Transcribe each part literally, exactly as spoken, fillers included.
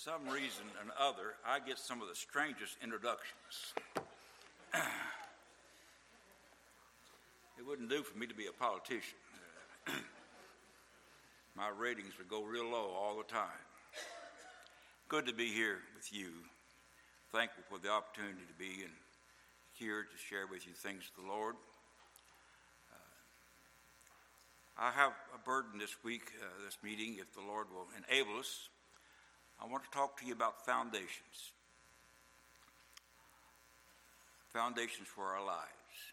some reason or other, I get some of the strangest introductions. It wouldn't do for me to be a politician. My ratings would go real low all the time. Good to be here with you. Thankful for the opportunity to be in, here to share with you things of the Lord. Uh, I have a burden this week, uh, this meeting, if the Lord will enable us. I want to talk to you about foundations. Foundations for our lives.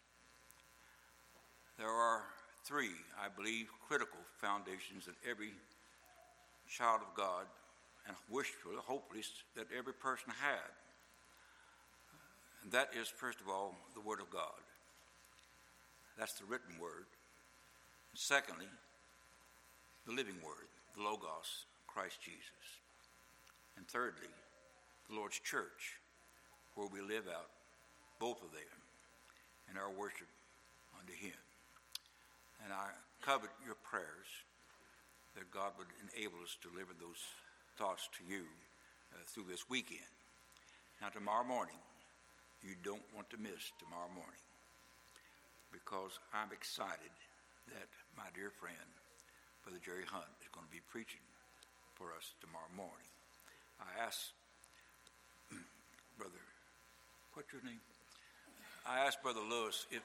There are three, I believe, critical foundations that every child of God, and wishfully, hopefully, that every person had. And that is, first of all, the Word of God. That's the written Word. And secondly, the living Word, the Logos, Christ Jesus. And thirdly, the Lord's church, where we live out both of them in our worship unto Him. And I covet your prayers that God would enable us to deliver those thoughts to you uh, through this weekend. Now, tomorrow morning, you don't want to miss tomorrow morning, because I'm excited that my dear friend, Brother Jerry Hunt, is going to be preaching for us tomorrow morning. I asked Brother, what's your name? I asked Brother Lewis if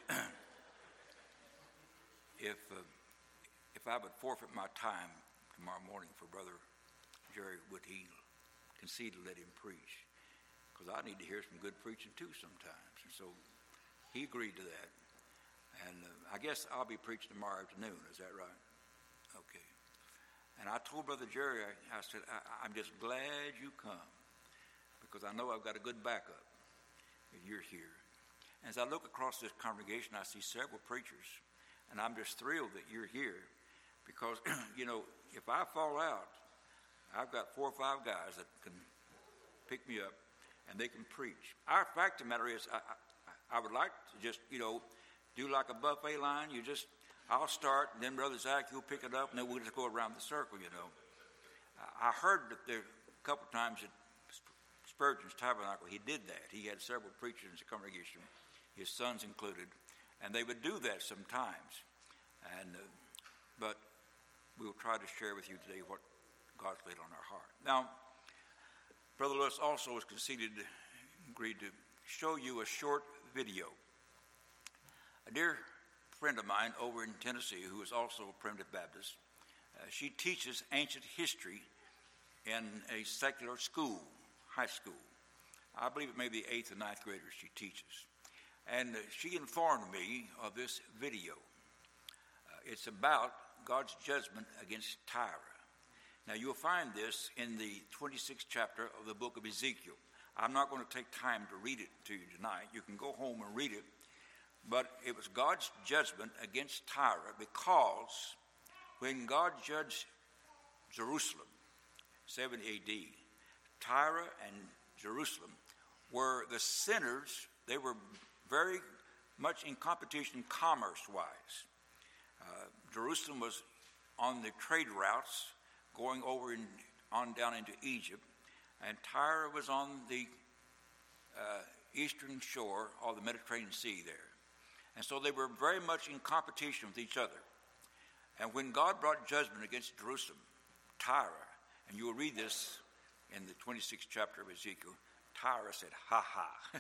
if uh, if I would forfeit my time tomorrow morning for Brother Jerry, would he concede to let him preach? Because I need to hear some good preaching too sometimes. And so he agreed to that. And uh, I guess I'll be preaching tomorrow afternoon. Is that right? Okay. And I told Brother Jerry, I, I said, I, I'm just glad you come, because I know I've got a good backup if you're here. And as I look across this congregation, I see several preachers, and I'm just thrilled that you're here, because, you know, if I fall out, I've got four or five guys that can pick me up, and they can preach. Our fact of the matter is, I, I, I would like to just, you know, do like a buffet line. You just, I'll start, and then Brother Zach, you'll pick it up, and then we'll just go around the circle, you know. I heard that there a couple of times at Spurgeon's Tabernacle, he did that. He had several preachers in the congregation, his sons included, and they would do that sometimes. And uh, but we will try to share with you today what God's laid on our heart. Now, Brother Lewis also has conceded, agreed to show you a short video. A dear friend of mine over in Tennessee, who is also a Primitive Baptist, uh, she teaches ancient history in a secular school, high school. I believe it may be eighth and ninth graders she teaches. And uh, she informed me of this video. Uh, it's about God's judgment against Tyre. Now, you'll find this in the twenty-sixth chapter of the book of Ezekiel. I'm not going to take time to read it to you tonight. You can go home and read it. But it was God's judgment against Tyre, because when God judged Jerusalem, seventy A D, Tyre and Jerusalem were the sinners. They were very much in competition commerce-wise. Uh, Jerusalem was on the trade routes going over in, on down into Egypt, and Tyre was on the uh, eastern shore of the Mediterranean Sea there. And so they were very much in competition with each other. And when God brought judgment against Jerusalem, Tyre, and you will read this in the twenty-sixth chapter of Ezekiel, Tyre said, ha ha.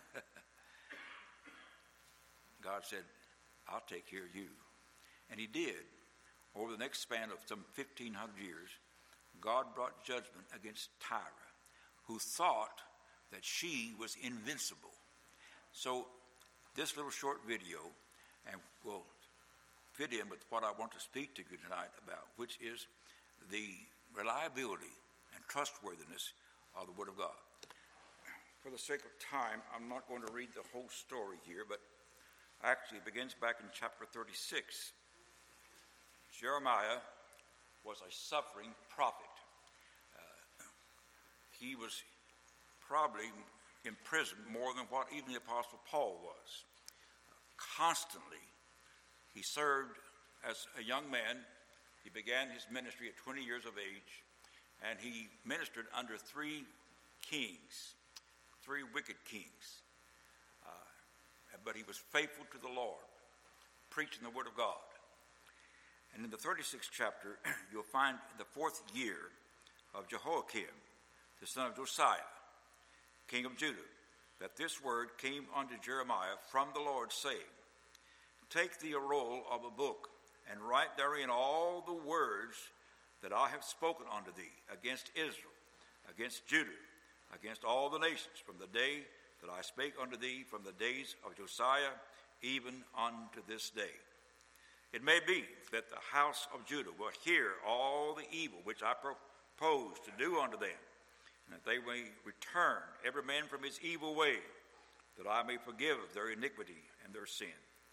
God said, I'll take care of you. And he did. Over the next span of some fifteen hundred years, God brought judgment against Tyre, who thought that she was invincible. So this little short video, and will fit in with what I want to speak to you tonight about, which is the reliability and trustworthiness of the Word of God. For the sake of time, I'm not going to read the whole story here, but actually it begins back in chapter thirty-six. Jeremiah was a suffering prophet. Uh, he was probably imprisoned more than what even the Apostle Paul was. Constantly, he served as a young man. He began his ministry at twenty years of age, and he ministered under three kings, three wicked kings. Uh, but he was faithful to the Lord, preaching the word of God. And in the thirty-sixth chapter, you'll find the fourth year of Jehoiakim, the son of Josiah, king of Judah, that this word came unto Jeremiah from the Lord, saying, Take thee a roll of a book, and write therein all the words that I have spoken unto thee against Israel, against Judah, against all the nations, from the day that I spake unto thee, from the days of Josiah, even unto this day. It may be that the house of Judah will hear all the evil which I propose to do unto them, and that they may return every man from his evil way, that I may forgive their iniquity and their sin.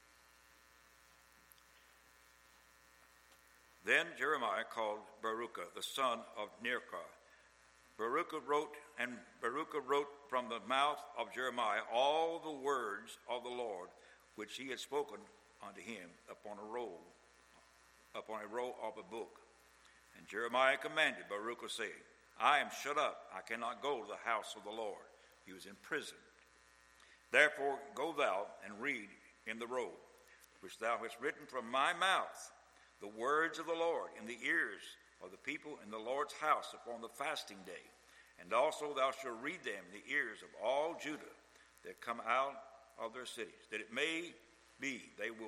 Then Jeremiah called Baruch, the son of Neariah. Baruch wrote, and Baruch wrote from the mouth of Jeremiah all the words of the Lord, which he had spoken unto him upon a roll, upon a roll of a book. And Jeremiah commanded Baruch, saying, I am shut up, I cannot go to the house of the Lord. He was in prison. Therefore go thou and read in the roll, which thou hast written from my mouth, the words of the Lord in the ears of the people in the Lord's house upon the fasting day. And also thou shalt read them in the ears of all Judah that come out of their cities, that it may be they will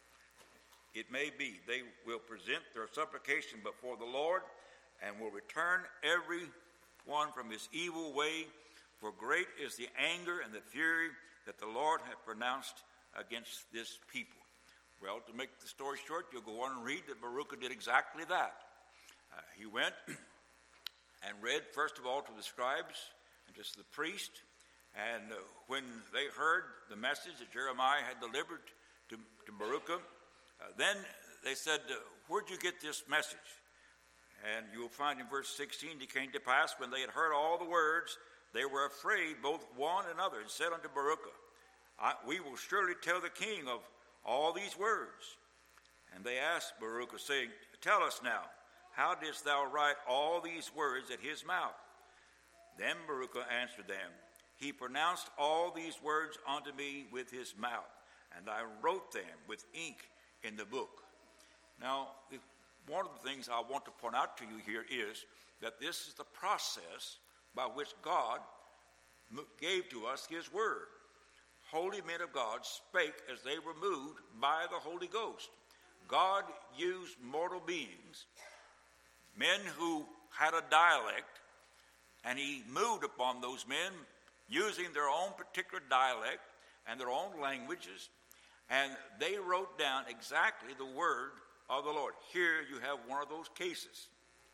it may be they will present their supplication before the Lord, and will return every one from his evil way, for great is the anger and the fury that the Lord hath pronounced against this people. Well, to make the story short, you'll go on and read that Baruch did exactly that. Uh, he went and read, first of all, to the scribes and to the priest. And uh, when they heard the message that Jeremiah had delivered to, to Baruch, uh, then they said, uh, where'd you get this message? And you'll find in verse sixteen, it came to pass, when they had heard all the words, they were afraid, both one and other, and said unto Baruch, I, we will surely tell the king of all these words. And they asked Baruch, saying, Tell us now, how didst thou write all these words at his mouth? Then Baruch answered them, He pronounced all these words unto me with his mouth, and I wrote them with ink in the book. Now, one of the things I want to point out to you here is that this is the process by which God gave to us his word. Holy men of God spake as they were moved by the Holy Ghost. God used mortal beings, men who had a dialect, and he moved upon those men using their own particular dialect and their own languages, and they wrote down exactly the word of the Lord. Here you have one of those cases.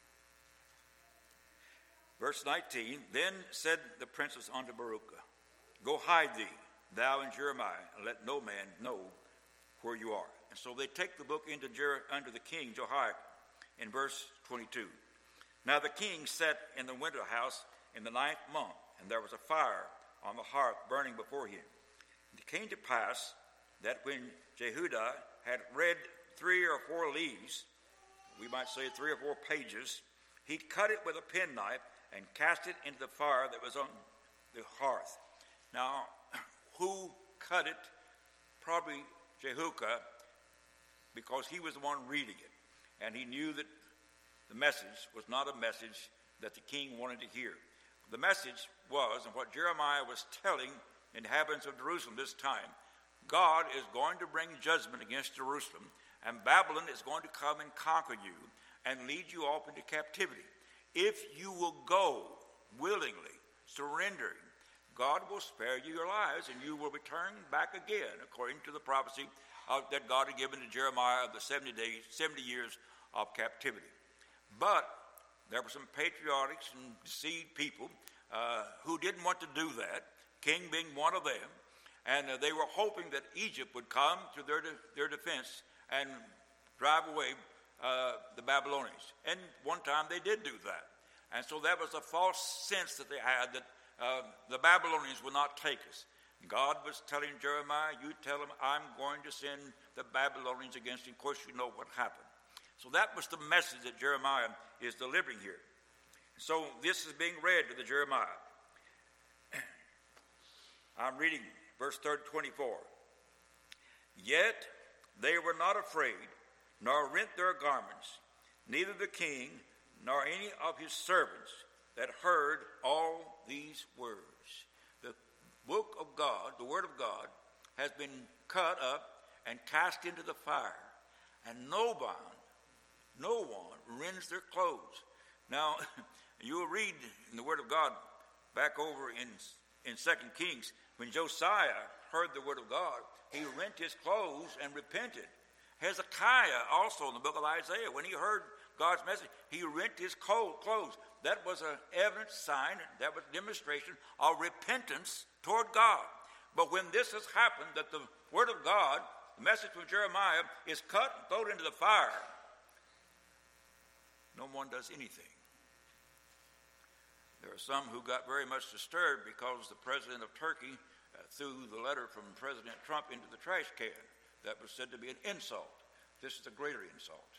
Verse nineteen, Then said the princes unto Baruch, Go hide thee, thou and Jeremiah, and let no man know where you are. And so they take the book into Jer- under the king Jehoiakim in verse twenty-two. Now the king sat in the window house in the ninth month, and there was a fire on the hearth burning before him. And it came to pass that when Jehudah had read three or four leaves, we might say three or four pages, he cut it with a penknife and cast it into the fire that was on the hearth. Now, who cut it? Probably Jehudah, because he was the one reading it, and he knew that the message was not a message that the king wanted to hear. The message was, and what Jeremiah was telling inhabitants of Jerusalem this time, God is going to bring judgment against Jerusalem, and Babylon is going to come and conquer you and lead you off into captivity. If you will go willingly, surrendering, God will spare you your lives, and you will return back again, according to the prophecy of, that God had given to Jeremiah of the seventy days, seventy years of captivity. But there were some patriotic and deceived people uh, who didn't want to do that, king being one of them, and uh, they were hoping that Egypt would come to their de- their defense and drive away uh, the Babylonians. And one time they did do that. And so that was a false sense that they had that uh, the Babylonians would not take us. God was telling Jeremiah, you tell them I'm going to send the Babylonians against you. Of course, you know what happened. So that was the message that Jeremiah is delivering here. So this is being read to the Jeremiah. I'm reading verse twenty-four. Yet they were not afraid, nor rent their garments, neither the king nor any of his servants that heard all these words. The book of God, the word of God, has been cut up and cast into the fire, and no one, no one rends their clothes. Now, you'll read in the word of God back over in, in Second Kings, when Josiah heard the word of God, he rent his clothes and repented. Hezekiah also in the book of Isaiah, when he heard God's message, he rent his clothes. That was an evident sign, that was a demonstration of repentance toward God. But when this has happened, that the word of God, the message from Jeremiah, is cut and thrown into the fire, no one does anything. There are some who got very much disturbed because the president of Turkey uh, threw the letter from President Trump into the trash can. That was said to be an insult. This is a greater insult.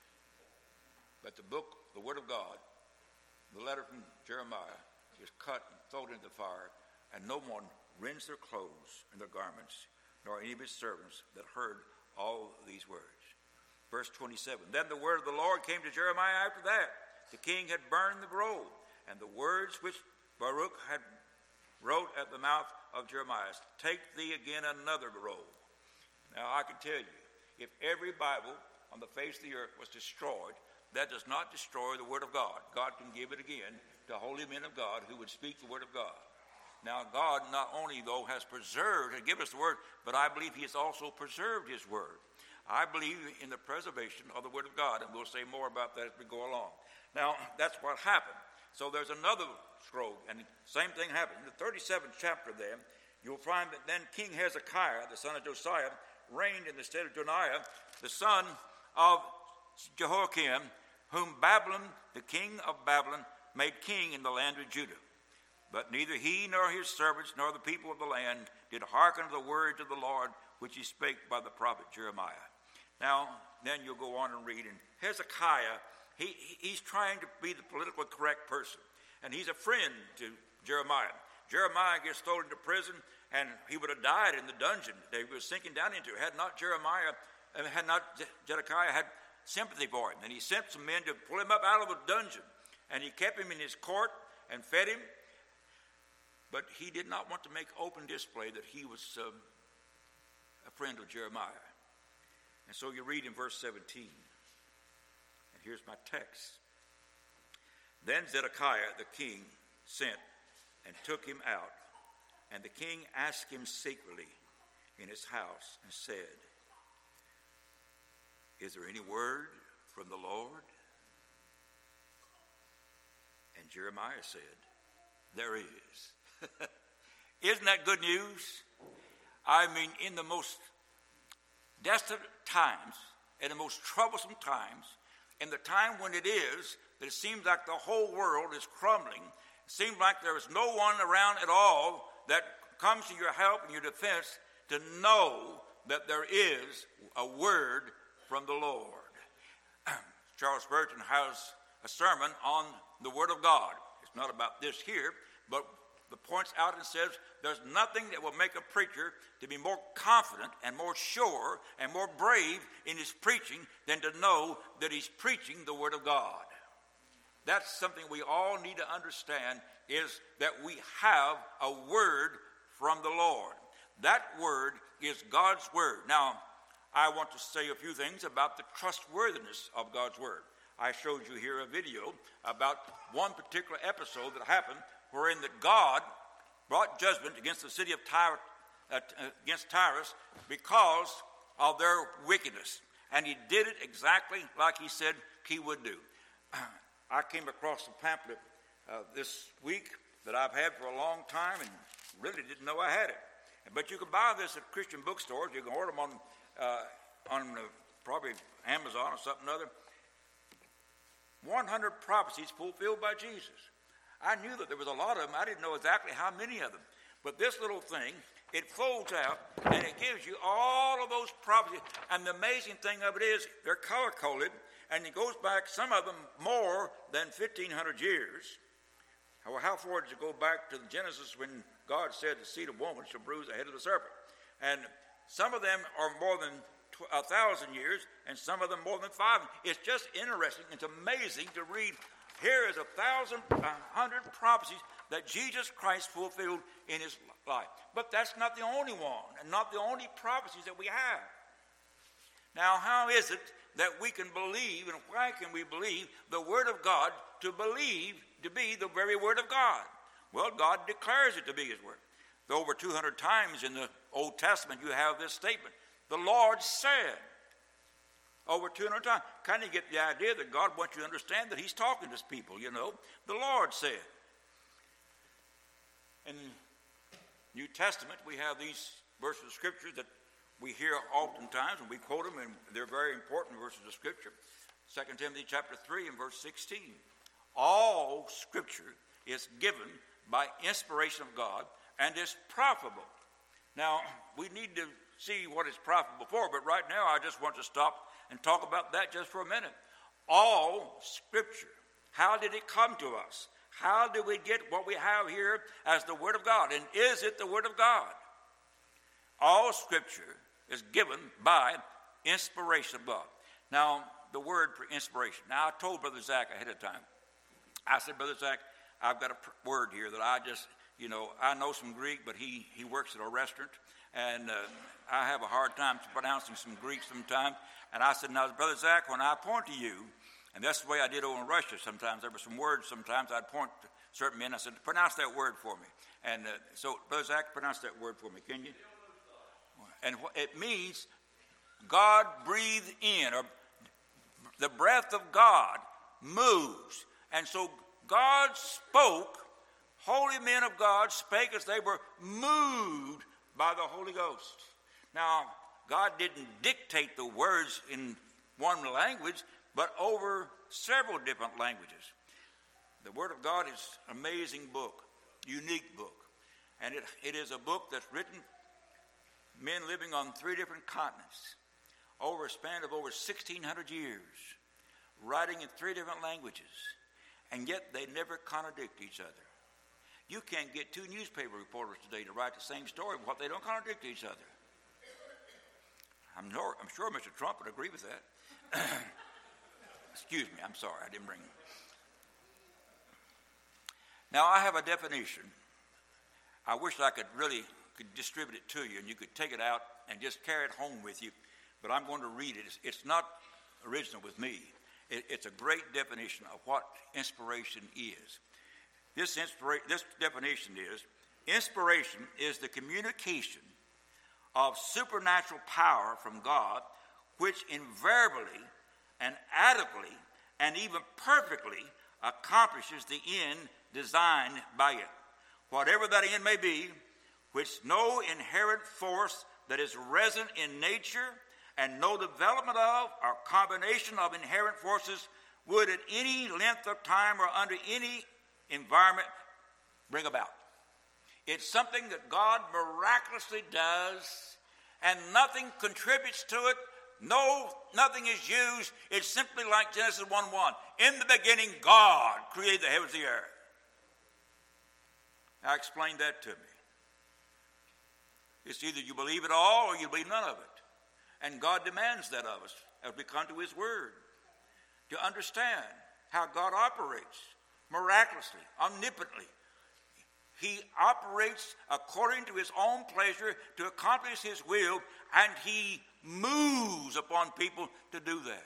But the book, the word of God, the letter from Jeremiah, is cut and thrown into the fire, and no one rends their clothes and their garments, nor any of his servants that heard all these words. Verse twenty-seven, then the word of the Lord came to Jeremiah after that. The king had burned the roll, and the words which Baruch had wrote at the mouth of Jeremiah, take thee again another roll. Now I can tell you, if every Bible on the face of the earth was destroyed, that does not destroy the word of God. God can give it again to holy men of God who would speak the word of God. Now God not only, though, has preserved and given us the word, but I believe he has also preserved his word. I believe in the preservation of the word of God, and we'll say more about that as we go along. Now, that's what happened. So there's another scroll, and the same thing happened. In the thirty-seventh chapter there, you'll find that then King Hezekiah, the son of Josiah, reigned in the stead of Joniah, the son of Jehoiakim, whom Babylon, the king of Babylon, made king in the land of Judah. But neither he nor his servants nor the people of the land did hearken to the words of the Lord, which he spake by the prophet Jeremiah. Now, then you'll go on and read, and Hezekiah, he, he's trying to be the politically correct person, and he's a friend to Jeremiah. Jeremiah gets thrown into prison, and he would have died in the dungeon that he was sinking down into had not Jeremiah, had not Zedekiah had sympathy for him. And he sent some men to pull him up out of the dungeon, and he kept him in his court and fed him. But he did not want to make open display that he was um, a friend of Jeremiah. And so you read in verse seventeen, and here's my text. Then Zedekiah the king sent and took him out, and the king asked him secretly in his house and said, is there any word from the Lord? And Jeremiah said, there is. Isn't that good news? I mean, in the most desolate times, in the most troublesome times, in the time when it is that it seems like the whole world is crumbling, it seems like there is no one around at all that comes to your help and your defense, to know that there is a word from the Lord. Charles Spurgeon has a sermon on the word of God. It's not about this here, but the points out and says there's nothing that will make a preacher to be more confident and more sure and more brave in his preaching than to know that he's preaching the word of God. That's something we all need to understand, is that we have a word from the Lord. That word is God's word. Now, I want to say a few things about the trustworthiness of God's word. I showed you here a video about one particular episode that happened wherein that God brought judgment against the city of Tyre, uh, against Tyrus because of their wickedness. And he did it exactly like he said he would do. I came across a pamphlet uh, this week that I've had for a long time and really didn't know I had it. But you can buy this at Christian bookstores. You can order them on uh, on uh, probably Amazon or something or other. one hundred prophecies fulfilled by Jesus. I knew that there was a lot of them. I didn't know exactly how many of them. But this little thing, it folds out, and it gives you all of those prophecies. And the amazing thing of it is they're color-coded, and it goes back, some of them more than fifteen hundred years. Well, how far does it go back to Genesis when God said the seed of woman shall bruise the head of the serpent? And some of them are more than a thousand years, and some of them more than five. It's just interesting. It's amazing to read. Here is a thousand, a hundred prophecies that Jesus Christ fulfilled in his life. But that's not the only one, and not the only prophecies that we have. Now, how is it that we can believe, and why can we believe the Word of God to believe to be the very Word of God? Well, God declares it to be his Word. Over two hundred times in the Old Testament you have this statement. The Lord said. Over two hundred times. Kind of get the idea that God wants you to understand that he's talking to his people, you know. The Lord said. In the New Testament, we have these verses of Scripture that we hear oftentimes, and we quote them, and they're very important verses of Scripture. Second Timothy chapter three and verse sixteen. All Scripture is given by inspiration of God and is profitable. Now, we need to see what it's profitable for, but right now I just want to stop and talk about that just for a minute. All Scripture. How did it come to us? How do we get what we have here as the Word of God? And is it the Word of God? All Scripture is given by inspiration of God. Now, the word for inspiration. Now, I told Brother Zach ahead of time. I said, Brother Zach, I've got a pr- word here that I just, you know, I know some Greek, but he, he works at a restaurant, and uh, I have a hard time pronouncing some Greek sometimes. And I said, now, Brother Zach, when I point to you, and that's the way I did over in Russia sometimes, there were some words sometimes I'd point to certain men. I said, pronounce that word for me. And uh, so, Brother Zach, pronounce that word for me, can you? And it means God breathed in, or the breath of God moves. And so God spoke, holy men of God spake as they were moved by the Holy Ghost. Now, God didn't dictate the words in one language, but over several different languages. The Word of God is an amazing book, unique book. And it, it is a book that's written men living on three different continents over a span of over sixteen hundred years, writing in three different languages, and yet they never contradict each other. You can't get two newspaper reporters today to write the same story, but they don't contradict each other. I'm, no, I'm sure Mister Trump would agree with that. Excuse me, I'm sorry, I didn't bring it. Now, I have a definition. I wish I could really could distribute it to you, and you could take it out and just carry it home with you, but I'm going to read it. It's, it's not original with me. It, it's a great definition of what inspiration is. This, inspira- this definition is, inspiration is the communication of supernatural power from God, which invariably and adequately and even perfectly accomplishes the end designed by it. Whatever that end may be, which no inherent force that is resident in nature and no development of or combination of inherent forces would at any length of time or under any environment bring about. It's something that God miraculously does, and nothing contributes to it. No, nothing is used. It's simply like Genesis one one. In the beginning, God created the heavens and the earth. Now explain that to me. It's either you believe it all or you believe none of it. And God demands that of us as we come to his word, to understand how God operates miraculously, omnipotently. He operates according to his own pleasure to accomplish his will, and he moves upon people to do that.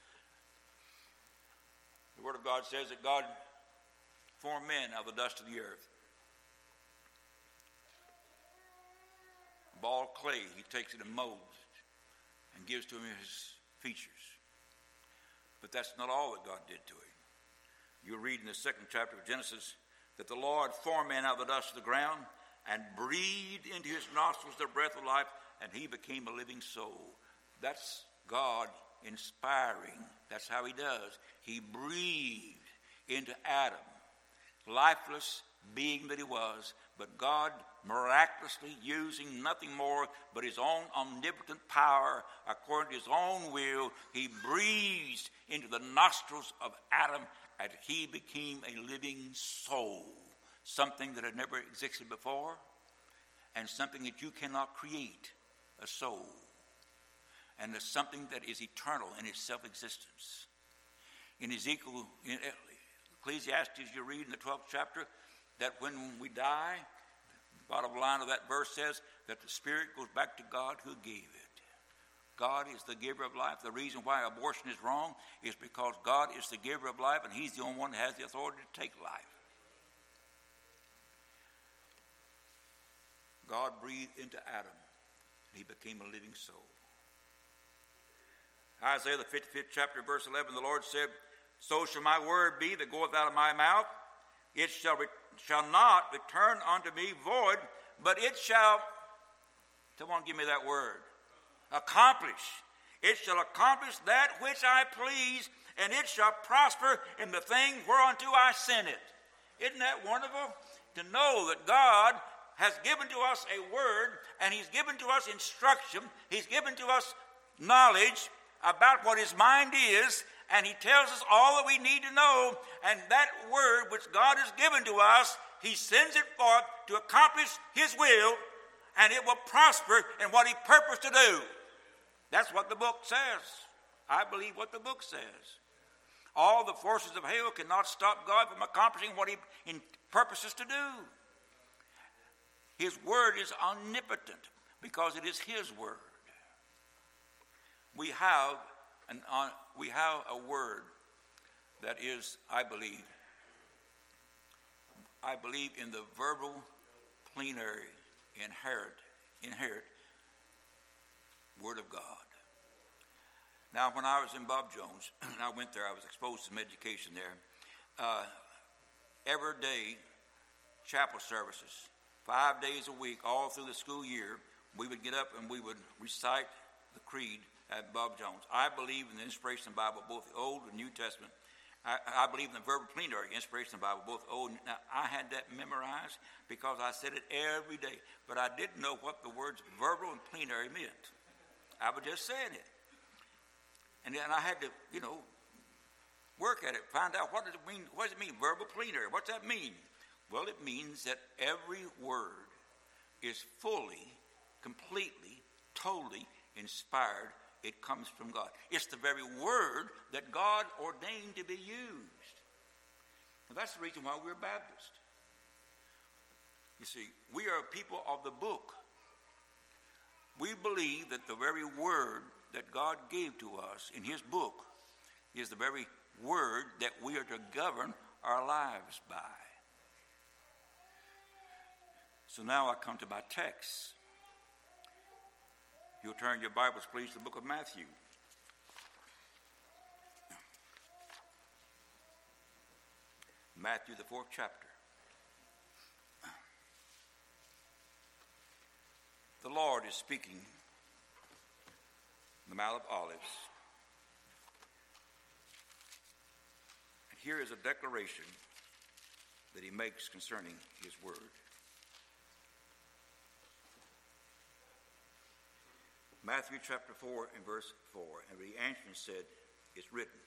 The Word of God says that God formed men out of the dust of the earth. A ball of clay, he takes it and molds it and gives to him his features. But that's not all that God did to him. You read in the second chapter of Genesis that the Lord formed man out of the dust of the ground and breathed into his nostrils the breath of life, and he became a living soul. That's God inspiring. That's how he does. He breathed into Adam, lifeless being that he was, but God miraculously using nothing more but his own omnipotent power, according to his own will, he breathed into the nostrils of Adam, and he became a living soul. something that had never existed before, and something that you cannot create, a soul. And there's something that is eternal in its self-existence. In Ezekiel, in Ecclesiastes, you read in the twelfth chapter that when we die, the bottom line of that verse says that the spirit goes back to God who gave it. God is the giver of life. The reason why abortion is wrong is because God is the giver of life, and he's the only one that has the authority to take life. God breathed into Adam, and he became a living soul. Isaiah, the fifty-fifth chapter, verse eleven, the Lord said, so shall my word be that goeth out of my mouth. It shall, re- shall not return unto me void, but it shall, someone give me that word, accomplish. It shall accomplish that which I please, and it shall prosper in the thing whereunto I sent it. Isn't that wonderful? To know that God has given to us a word, and he's given to us instruction. He's given to us knowledge about what his mind is, and he tells us all that we need to know. And that word which God has given to us, he sends it forth to accomplish his will, and it will prosper in what he purposed to do. That's what the book says. I believe what the book says. All the forces of hell cannot stop God from accomplishing what he purposes to do. His word is omnipotent because it is his word. We have an, uh, we have a word that is, I believe, I believe in the verbal, plenary, inherent, inherent word of God. Now, when I was in Bob Jones, and I went there, I was exposed to some education there. Uh, every day, chapel services, five days a week, all through the school year, we would get up and we would recite the creed at Bob Jones. I believe in the Inspiration Bible, both the Old and New Testament. I, I believe in the verbal plenary Inspiration Bible, both Old and New. Now, I had that memorized because I said it every day, but I didn't know what the words verbal and plenary meant. I was just saying it. And then I had to, you know, work at it, find out what does it mean, what does it mean, verbal plenary, what's that mean? Well, it means that every word is fully, completely, totally inspired. It comes from God. It's the very word that God ordained to be used. And that's the reason why we're Baptist. You see, we are people of the book. We believe that the very word that God gave to us in his book is the very word that we are to govern our lives by. So now I come to my text. You'll turn your Bibles, please, to the book of Matthew. Matthew, the fourth chapter. The Lord is speaking on the Mount of Olives. And here is a declaration that he makes concerning his word. Matthew chapter four and verse four. And he answered and said, it's written,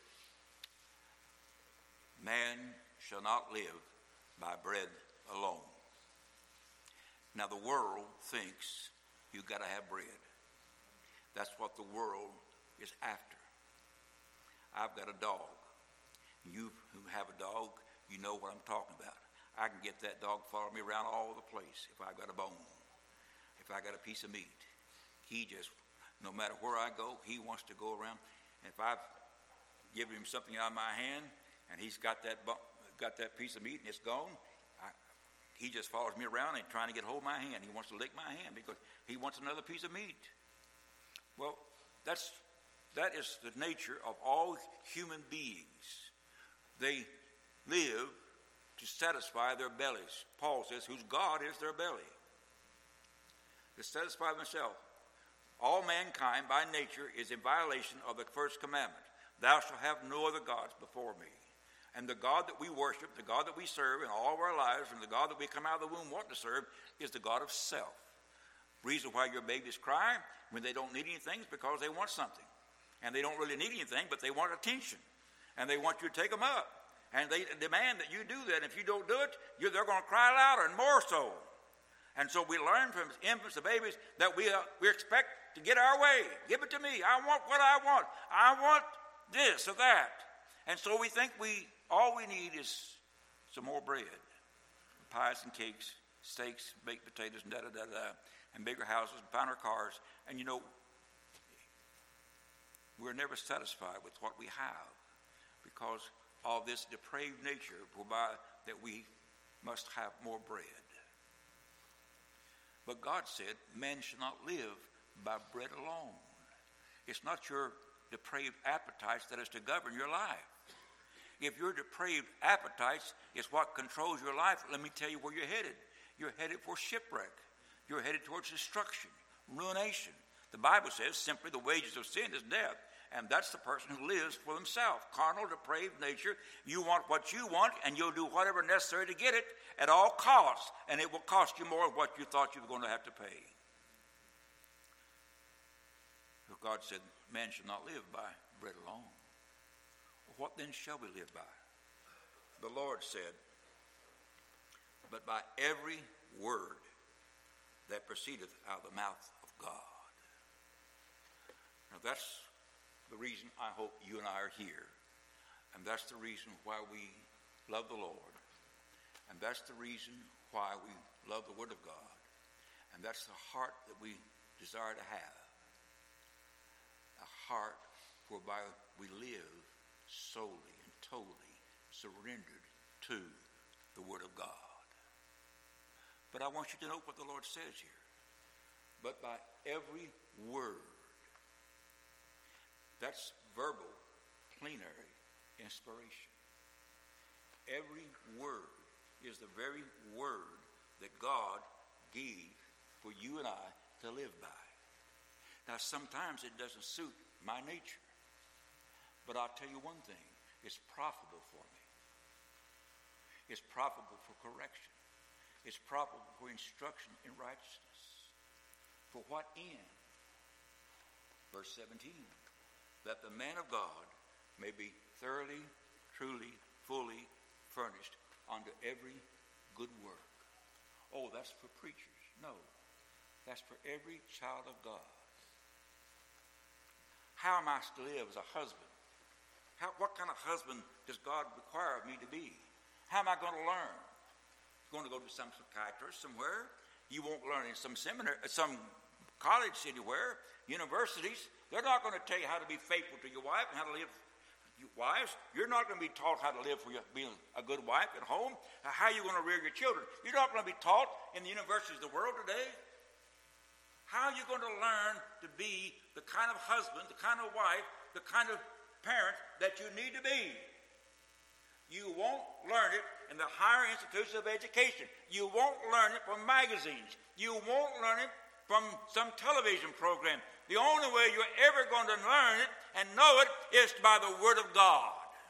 man shall not live by bread alone. Now the world thinks you've got to have bread. That's what the world is after. I've got a dog. You who have a dog, you know what I'm talking about. I can get that dog to follow me around all the place if I've got a bone, if I got a piece of meat. He just, no matter where I go, he wants to go around. And if I've given him something out of my hand and he's got that got that piece of meat and it's gone, I, he just follows me around and trying to get hold of my hand. He wants to lick my hand because he wants another piece of meat. Well, that's that is the nature of all human beings. They live to satisfy their bellies. Paul says, whose God is their belly. To satisfy themselves. All mankind by nature is in violation of the first commandment. Thou shalt have no other gods before me. And the God that we worship, the God that we serve in all of our lives, and the God that we come out of the womb wanting to serve, is the God of self. Reason why your babies cry when they don't need anything is because they want something. And they don't really need anything, but they want attention. And they want you to take them up. And they demand that you do that. If you don't do it, you, they're going to cry louder and more so. And so we learn from infants and babies that we, uh, we expect to get our way. Give it to me. I want what I want. I want this or that. And so we think we all we need is some more bread, pies and cakes, steaks, baked potatoes, and da-da-da-da, and bigger houses and finer cars. And, you know, we're never satisfied with what we have because of this depraved nature whereby that we must have more bread. But God said, man shall not live by bread alone. It's not your depraved appetites that is to govern your life. If your depraved appetites is what controls your life, let me tell you where you're headed. You're headed for shipwreck. You're headed towards destruction, ruination. The Bible says simply the wages of sin is death. And that's the person who lives for himself. Carnal, depraved nature. You want what you want, and you'll do whatever necessary to get it at all costs. And it will cost you more than what you thought you were going to have to pay. So God said, man shall not live by bread alone. What then shall we live by? The Lord said, but by every word that proceedeth out of the mouth of God. Now that's the reason I hope you and I are here. And that's the reason why we love the Lord. And that's the reason why we love the Word of God. And that's the heart that we desire to have. A heart whereby we live solely and totally surrendered to the Word of God. But I want you to know what the Lord says here. But by every word. That's verbal, plenary inspiration. Every word is the very word that God gave for you and I to live by. Now, sometimes it doesn't suit my nature. But I'll tell you one thing. It's profitable for me. It's profitable for correction. It's profitable for instruction in righteousness. For what end? Verse seventeen. That the man of God may be thoroughly, truly, fully furnished unto every good work. Oh, that's for preachers. No, that's for every child of God. How am I to live as a husband? How, what kind of husband does God require of me to be? How am I going to learn? You're going to go to some psychiatrist somewhere. You won't learn in some seminary, some college anywhere, universities. They're not going to tell you how to be faithful to your wife and how to live. You wives, you're not going to be taught how to live for your, being a good wife at home. How are you going to rear your children? You're not going to be taught in the universities of the world today. How are you going to learn to be the kind of husband, the kind of wife, the kind of parent that you need to be? You won't learn it in the higher institutions of education. You won't learn it from magazines. You won't learn it from some television program. The only way you're ever going to learn it and know it is by the Word of God.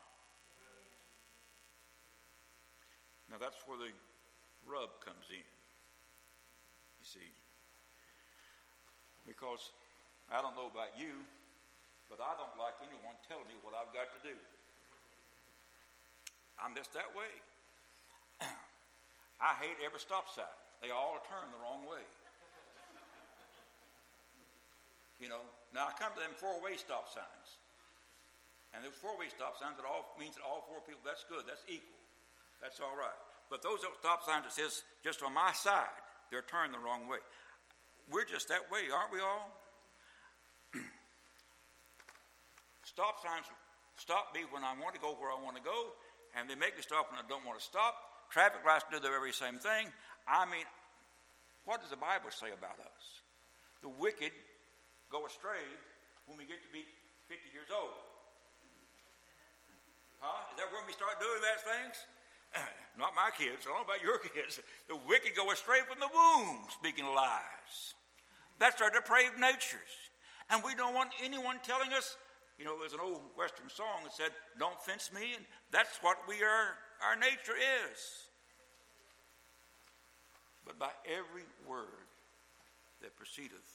Now that's where the rub comes in. You see, because I don't know about you, but I don't like anyone telling me what I've got to do. I'm just that way. I hate every stop sign. They all are turned the wrong way. You know, now I come to them four-way stop signs. And those four-way stop signs, it all means that all four people, that's good, that's equal. That's all right. But those stop signs that says just on my side, they're turned the wrong way. We're just that way, aren't we all? Stop signs stop me when I want to go where I want to go, and they make me stop when I don't want to stop. Traffic lights do the very same thing. I mean, what does the Bible say about us? The wicked go astray when we get to be fifty years old. Huh? Is that when we start doing those things? Not my kids. I don't know about your kids. The wicked go astray from the womb, speaking lies. That's our depraved natures. And we don't want anyone telling us, you know, there's an old Western song that said, don't fence me, and that's what we are, our nature is. But by every word that proceedeth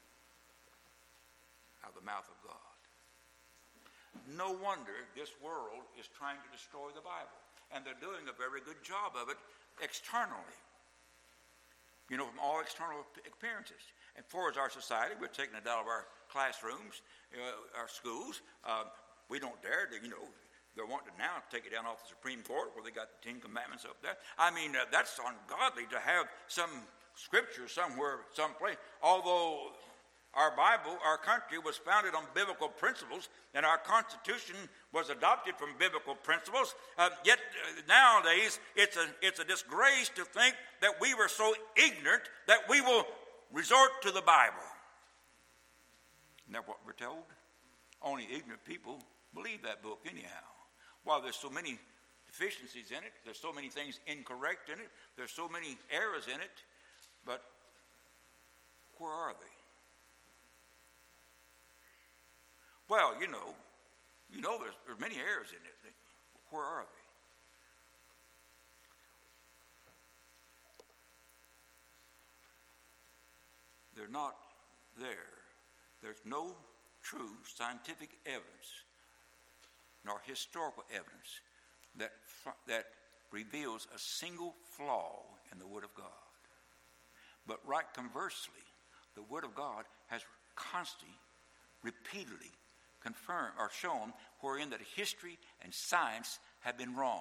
out of the mouth of God. No wonder this world is trying to destroy the Bible. and they're doing a very good job of it externally. You know, from all external appearances. And for as our society, we're taking it out of our classrooms, uh, our schools. Uh, we don't dare to, you know, they're wanting to now take it down off the Supreme Court where they got the Ten Commandments up there. I mean, uh, that's ungodly to have some scripture somewhere, someplace. Although our Bible, our country was founded on biblical principles, and our Constitution was adopted from biblical principles. Uh, yet uh, nowadays, it's a it's a disgrace to think that we were so ignorant that we will resort to the Bible. Isn't that what we're told? Only ignorant people believe that book anyhow. While there's so many deficiencies in it, there's so many things incorrect in it, there's so many errors in it, but where are they? Well, you know, you know there's, there's many errors in it. Where are they? They're not there. There's no true scientific evidence nor historical evidence that, that reveals a single flaw in the Word of God. But right conversely, the Word of God has constantly, repeatedly confirmed or shown wherein that history and science have been wrong.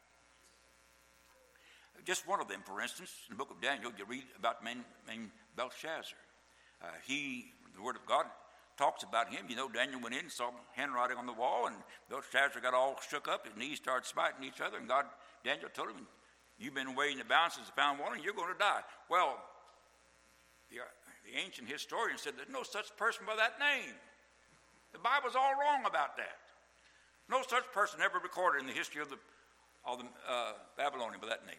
Just one of them, for instance, in the book of Daniel, you read about the man named Belshazzar. Uh, he, the Word of God talks about him. You know, Daniel went in and saw handwriting on the wall, and Belshazzar got all shook up. His knees started smiting each other, and God, Daniel told him, "You've been weighing the balances and found one, and you're going to die." Well, the, the ancient historian said there's no such person by that name. The Bible's all wrong about that. No such person ever recorded in the history of the, of the uh, Babylonian by that name.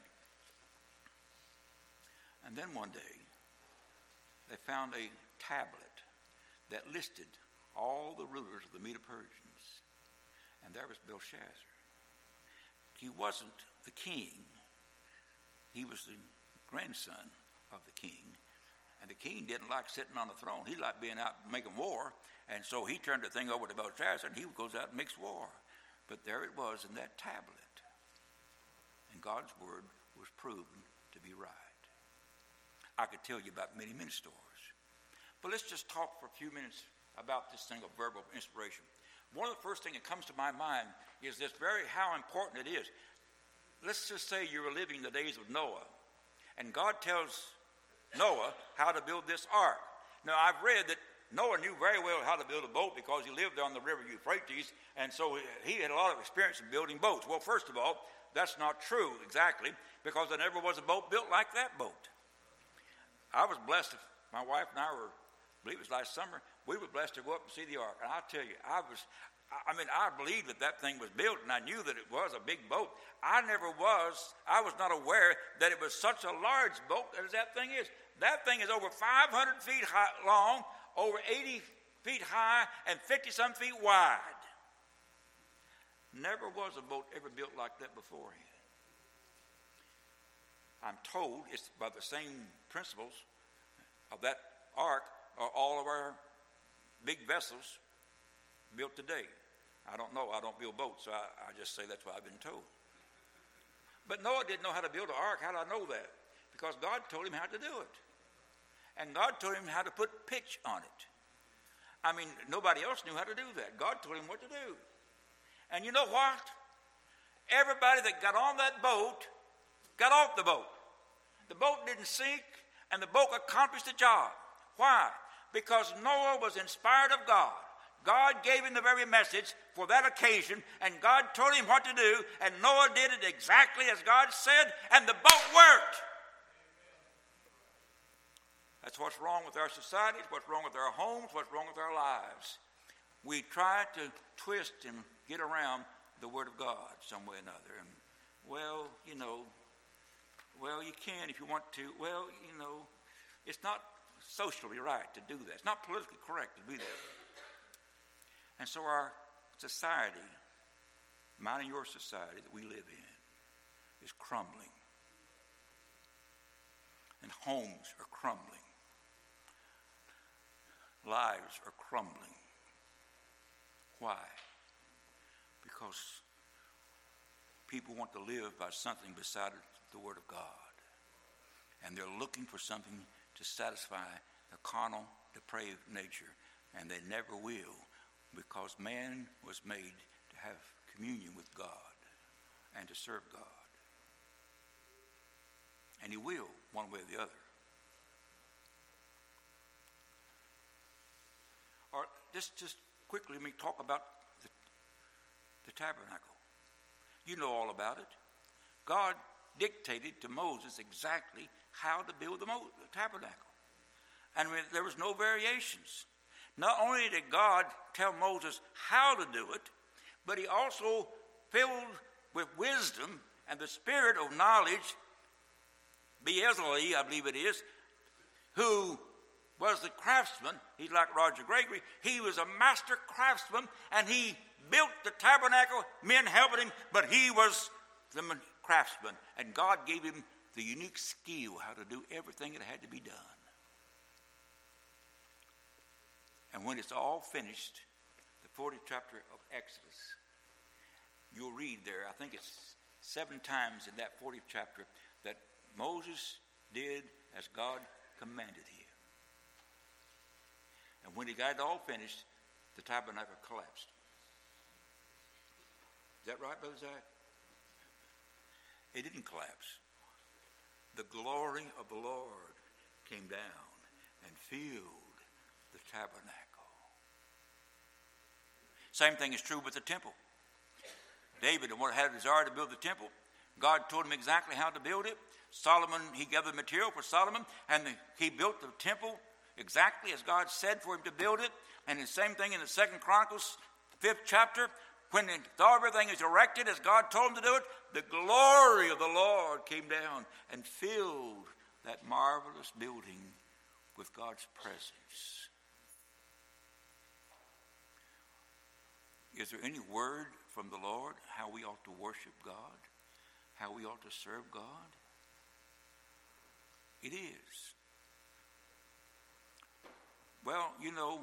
And then one day, they found a tablet that listed all the rulers of the Medo-Persians. And there was Belshazzar. He wasn't the king. He was the grandson of the king. And the king didn't like sitting on the throne. He liked being out making war. And so he turned the thing over to Belshazzar, and he goes out and makes war. But there it was in that tablet. And God's word was proven to be right. I could tell you about many, many stories. But let's just talk for a few minutes about this thing of verbal inspiration. One of the first things that comes to my mind is this very how important it is. Let's just say you were living the days of Noah, and God tells Noah how to build this ark. Now, I've read that Noah knew very well how to build a boat because he lived on the river Euphrates, and so he had a lot of experience in building boats. Well, first of all, that's not true exactly, because there never was a boat built like that boat. I was blessed. My wife and I were, I believe it was last summer, we were blessed to go up and see the ark. And I'll tell you, I was, I mean, I believed that that thing was built, and I knew that it was a big boat. I never was, I was not aware that it was such a large boat as that thing is. That thing is over five hundred feet high, long, over eighty feet high, and fifty-some feet wide. Never was a boat ever built like that beforehand. I'm told it's by the same principles of that ark are all of our big vessels built today. I don't know. I don't build boats, so I, I just say that's what I've been told. But Noah didn't know how to build an ark. How did I know that? Because God told him how to do it. And God told him how to put pitch on it. I mean, nobody else knew how to do that. God told him what to do. And you know what? Everybody that got on that boat got off the boat. The boat didn't sink, and the boat accomplished the job. Why? Because Noah was inspired of God. God gave him the very message for that occasion, and God told him what to do, and Noah did it exactly as God said, and the boat worked. That's what's wrong with our society, what's wrong with our homes, what's wrong with our lives. We try to twist and get around the Word of God some way or another. And, well, you know, well, you can if you want to. Well, you know, it's not socially right to do that. It's not politically correct to do that. And so our society, mine and your society that we live in, is crumbling. And homes are crumbling. Lives are crumbling. Why? Because people want to live by something beside the Word of God. And they're looking for something to satisfy the carnal, depraved nature. And they never will, because man was made to have communion with God and to serve God. And he will, one way or the other. Or just, just quickly, let me talk about the, the tabernacle. You know all about it. God dictated to Moses exactly how to build the, Mo- the tabernacle. And there was no variations. Not only did God tell Moses how to do it, but he also filled with wisdom and the spirit of knowledge Bezalel, I believe it is, who was the craftsman. He's like Roger Gregory. He was a master craftsman, and he built the tabernacle, men helping him, but he was the craftsman. And God gave him the unique skill how to do everything that had to be done. And when it's all finished, the fortieth chapter of Exodus, you'll read there, I think it's seven times in that fortieth chapter, that Moses did as God commanded him. And when he got it all finished, the tabernacle collapsed. Is that right, Brother Zach? It didn't collapse. The glory of the Lord came down and filled the tabernacle. Same thing is true with the temple. David had a desire to build the temple. God told him exactly how to build it. Solomon, he gathered material for Solomon, and the, he built the temple exactly as God said for him to build it. And the same thing in the Second Chronicles, fifth chapter, when everything is erected as God told him to do it, the glory of the Lord came down and filled that marvelous building with God's presence. Is there any word from the Lord how we ought to worship God? How we ought to serve God? It is. Well, you know,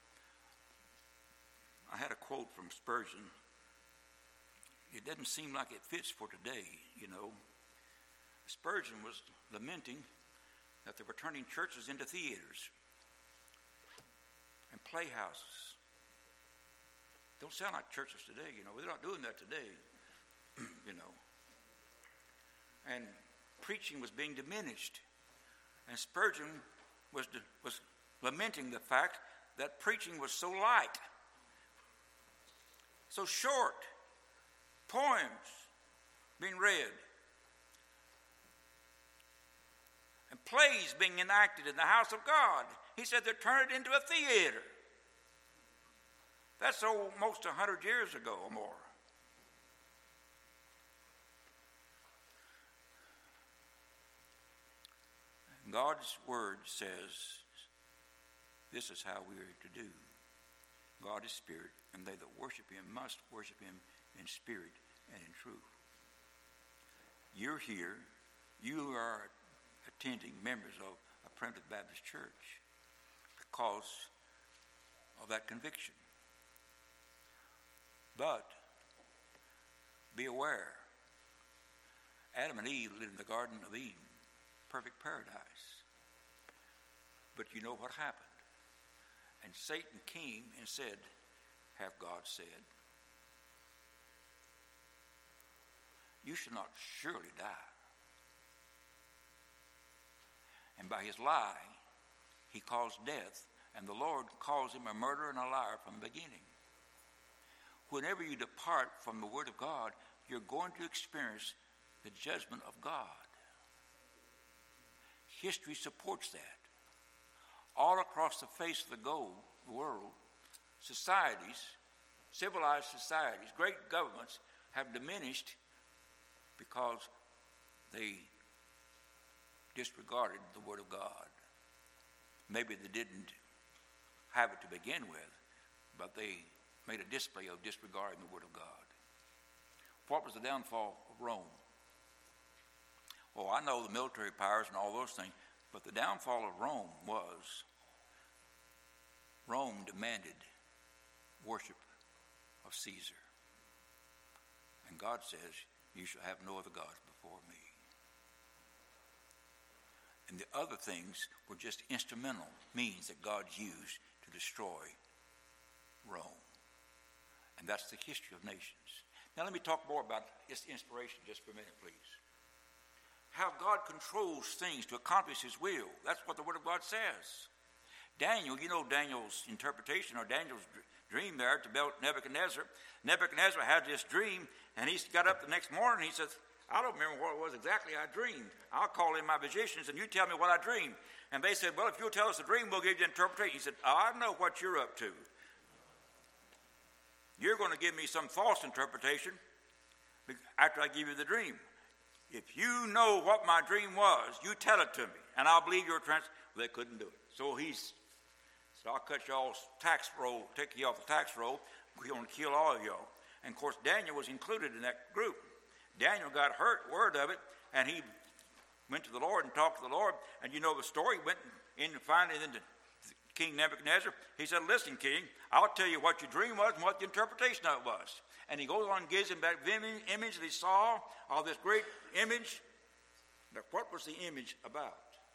I had a quote from Spurgeon. It doesn't seem like it fits for today, you know. Spurgeon was lamenting that they were turning churches into theaters and playhouses. Don't sound like churches today, you know. They're not doing that today, you know. And preaching was being diminished. And Spurgeon was, was lamenting the fact that preaching was so light, so short, poems being read, and plays being enacted in the house of God. He said they turned it into a theater. That's almost a hundred years ago or more. God's word says this is how we are to do. God is spirit, and they that worship him must worship him in spirit and in truth. You're here. You are attending members of a Primitive Baptist church because of that conviction. But be aware, Adam and Eve lived in the Garden of Eden, perfect paradise. But you know what happened? And Satan came and said, "Hath God said, you shall not surely die?" And by his lie, he caused death, and the Lord calls him a murderer and a liar from the beginning. Whenever you depart from the Word of God, you're going to experience the judgment of God. History supports that. All across the face of the gold, world, societies, civilized societies, great governments have diminished because they disregarded the Word of God. Maybe they didn't have it to begin with, but they made a display of disregarding the Word of God. What was the downfall of Rome? Oh, I know the military powers and all those things, but the downfall of Rome was Rome demanded worship of Caesar. And God says, You shall have no other gods before me. And the other things were just instrumental means that God used to destroy Rome. And that's the history of nations. Now let me talk more about this inspiration just for a minute, please. How God controls things to accomplish his will. That's what the Word of God says. Daniel, you know Daniel's interpretation or Daniel's dream there to Nebuchadnezzar. Nebuchadnezzar had this dream, and he got up the next morning and he says, I don't remember what it was exactly I dreamed. I'll call in my magicians and you tell me what I dreamed. And they said, well, if you'll tell us the dream, we'll give you the interpretation. He said, I know what you're up to. You're going to give me some false interpretation after I give you the dream. If you know what my dream was, you tell it to me, and I'll believe your trans. Well, they couldn't do it. So he said, I'll cut y'all's tax roll, take you off the tax roll. We're going to kill all of y'all. And, of course, Daniel was included in that group. Daniel got hurt, word of it, and he went to the Lord and talked to the Lord. And you know the story. Went in finally into King Nebuchadnezzar. He said, listen, King, I'll tell you what your dream was and what the interpretation of it was. And he goes on and gives him that image that he saw, all this great image. Now, what was the image about?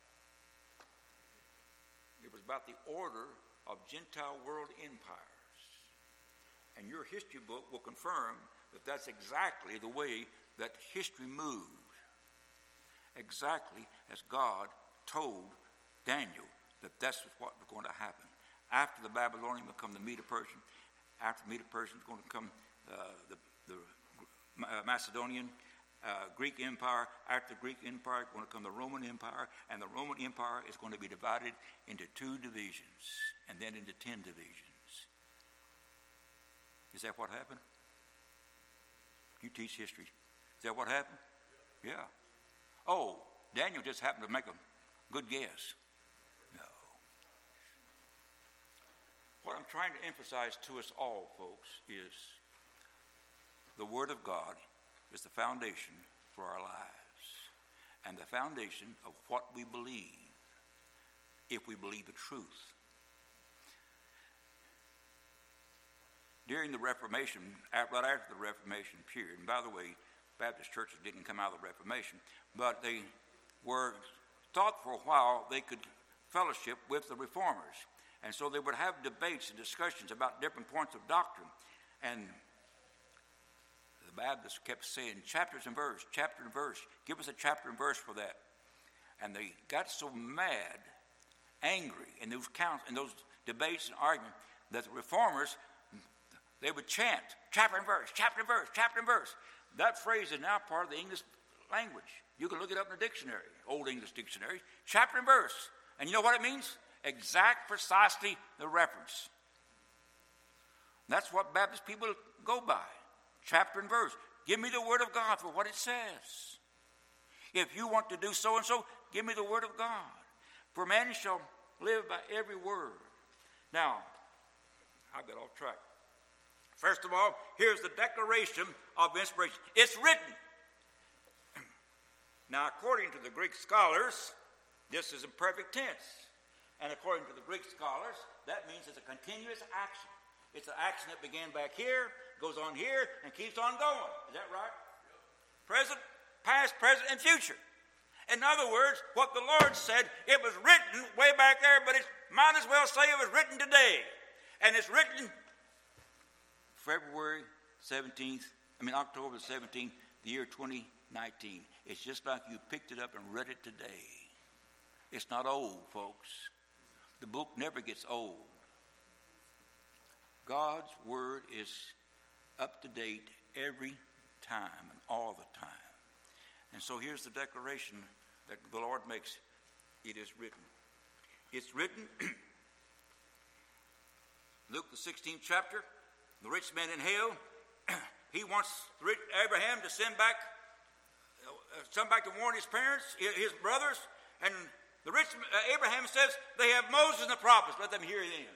It was about the order of Gentile world empires. And your history book will confirm that that's exactly the way that history moved. Exactly as God told Daniel that that's what was going to happen. After the Babylonian will come the Medo-Persian. After the Medo-Persian is going to come uh, the, the uh, Macedonian uh, Greek Empire. After the Greek Empire is going to come the Roman Empire. And the Roman Empire is going to be divided into two divisions and then into ten divisions. Is that what happened? You teach history. Is that what happened? Yeah. Oh, Daniel just happened to make a good guess. No. What I'm trying to emphasize to us all, folks, is the Word of God is the foundation for our lives and the foundation of what we believe if we believe the truth. During the Reformation, right after the Reformation period, and by the way, Baptist churches didn't come out of the Reformation, but they were thought for a while they could fellowship with the Reformers. And so they would have debates and discussions about different points of doctrine. And the Baptists kept saying, chapters and verse, chapter and verse, give us a chapter and verse for that. And they got so mad, angry in those counts, in those debates and arguments that the Reformers, they would chant, chapter and verse, chapter and verse, chapter and verse. That phrase is now part of the English language. You can look it up in the dictionary, Old English dictionary, chapter and verse. And you know what it means? Exact, precisely the reference. That's what Baptist people go by, chapter and verse. Give me the Word of God for what it says. If you want to do so and so, give me the Word of God. For man shall live by every word. Now, I got off track. First of all, here's the declaration of inspiration. It's written. Now, according to the Greek scholars, this is in perfect tense. And according to the Greek scholars, that means it's a continuous action. It's an action that began back here, goes on here, and keeps on going. Is that right? Present, past, present, and future. In other words, what the Lord said, it was written way back there, but it might as well say it was written today. And it's written February seventeenth, I mean October seventeenth, the year twenty nineteen. It's just like you picked it up and read it today. It's not old, folks. The book never gets old. God's Word is up to date every time and all the time. And so here's the declaration that the Lord makes. It is written. It's written, Luke the sixteenth chapter, the rich man in hell, he wants Abraham to send back, uh, send back to warn his parents, his brothers, and the rich uh, Abraham says, they have Moses and the prophets. Let them hear them.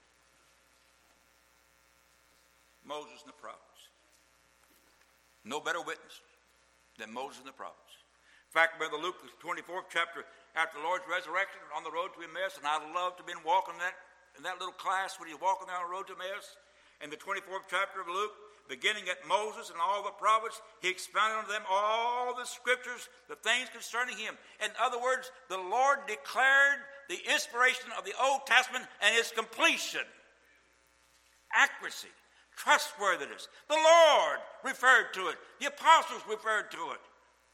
Moses and the prophets. No better witness than Moses and the prophets. In fact, Brother Luke, the twenty-fourth chapter, after the Lord's resurrection, on the road to Emmaus, and I'd love to have been walking that in that little class when he's walking down the road to Emmaus. In the twenty-fourth chapter of Luke, beginning at Moses and all the prophets, he expounded unto them all the scriptures, the things concerning him. In other words, the Lord declared the inspiration of the Old Testament and its completion. Accuracy, trustworthiness. The Lord referred to it. The apostles referred to it.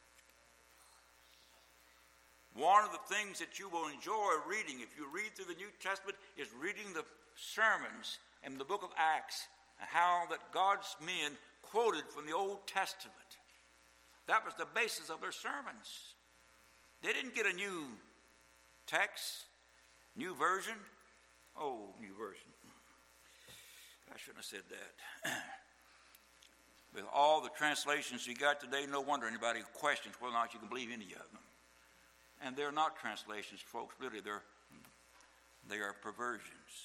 One of the things that you will enjoy reading if you read through the New Testament is reading the sermons in the book of Acts and how that God's men quoted from the Old Testament. That was the basis of their sermons. They didn't get a new text, new version. Oh, new version. I shouldn't have said that. With all the translations you got today, no wonder anybody questions whether or not you can believe any of them. And they're not translations, folks. Really, they're they are perversions.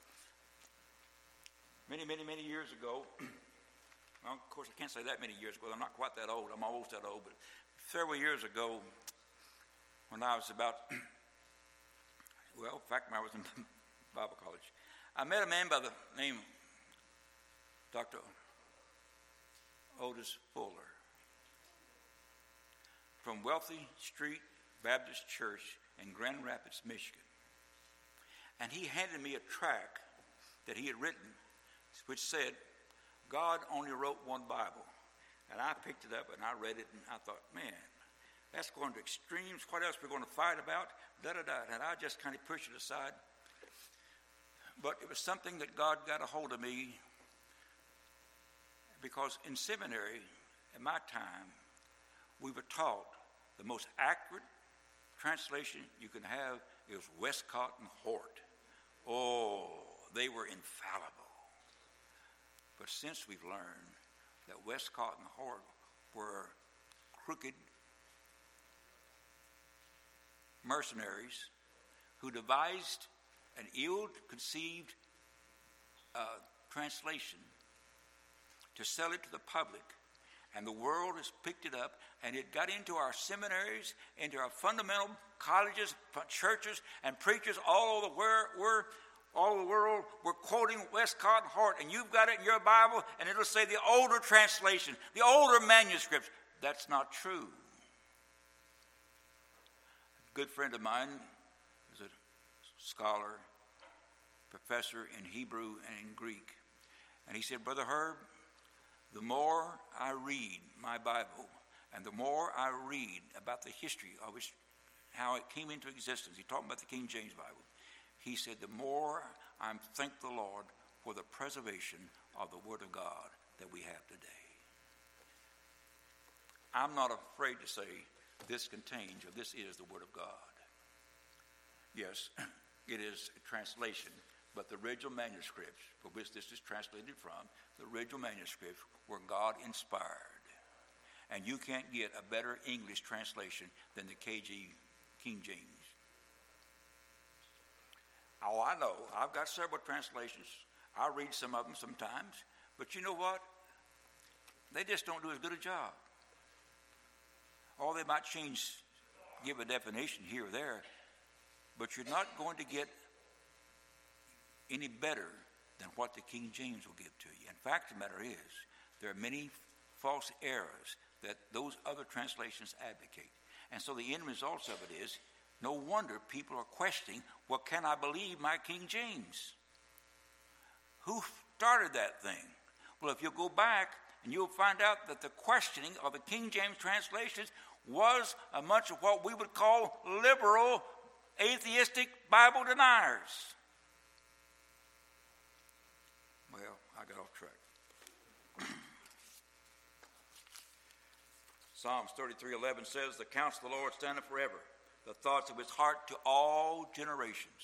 Many, many, many years ago, well, of course, I can't say that many years ago. I'm not quite that old. I'm almost that old. But several years ago, when I was about, well, in fact, when I was in Bible college, I met a man by the name of Doctor Otis Fuller from Wealthy Street Baptist Church in Grand Rapids, Michigan. And he handed me a tract that he had written, which said, God only wrote one Bible. And I picked it up and I read it and I thought, man, that's going to extremes. What else we're going to fight about? Da da da. And I just kind of pushed it aside. But it was something that God got a hold of me, because in seminary, in my time, we were taught the most accurate translation you can have is Westcott and Hort. Oh, they were infallible. But since we've learned that Westcott and Hort were crooked mercenaries who devised an ill-conceived uh, translation to sell it to the public, and the world has picked it up, and it got into our seminaries, into our fundamental colleges, churches, and preachers all over the world. All over the world were quoting Westcott and Hort, and you've got it in your Bible, and it'll say the older translation, the older manuscripts. That's not true. A good friend of mine is a scholar, professor in Hebrew and in Greek, and he said, Brother Herb, the more I read my Bible and the more I read about the history of it, how it came into existence, he talked about the King James Bible, he said, the more I thank the Lord for the preservation of the Word of God that we have today. I'm not afraid to say this contains or this is the Word of God. Yes, it is a translation, but the original manuscripts for which this is translated from, the original manuscripts were God inspired. And you can't get a better English translation than the K G, King James. Oh, I know. I've got several translations. I read some of them sometimes. But you know what? They just don't do as good a job. Or they might change, give a definition here or there. But you're not going to get any better than what the King James will give to you. In fact, the matter is, there are many false errors that those other translations advocate. And so the end result of it is, no wonder people are questioning, well, can I believe my King James? Who started that thing? Well, if you go back, and you'll find out that the questioning of the King James translations was a much of what we would call liberal, atheistic Bible deniers. Well, I got off track. Psalms thirty-three eleven says, the counsel of the Lord standeth forever, the thoughts of his heart to all generations.